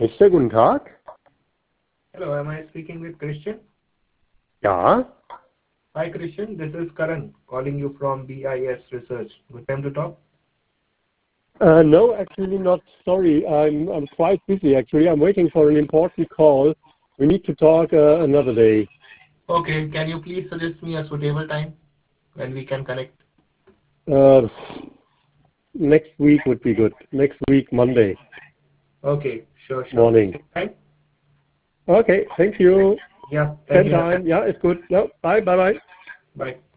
Richter, guten Tag. Hello, am I speaking with Christian? Ja. Hi Christian, this is Karan calling you from BIS Research. Good time to talk? No, actually not. Sorry, I'm quite busy actually. I'm waiting for an important call. We need to talk another day. Okay, can you please suggest me a suitable time when we can connect? Next week would be good. Next week, Monday Okay, sure. morning. Time? Okay, thank you. Yeah, thank Same you. time. Yeah, it's good. No, bye. Bye.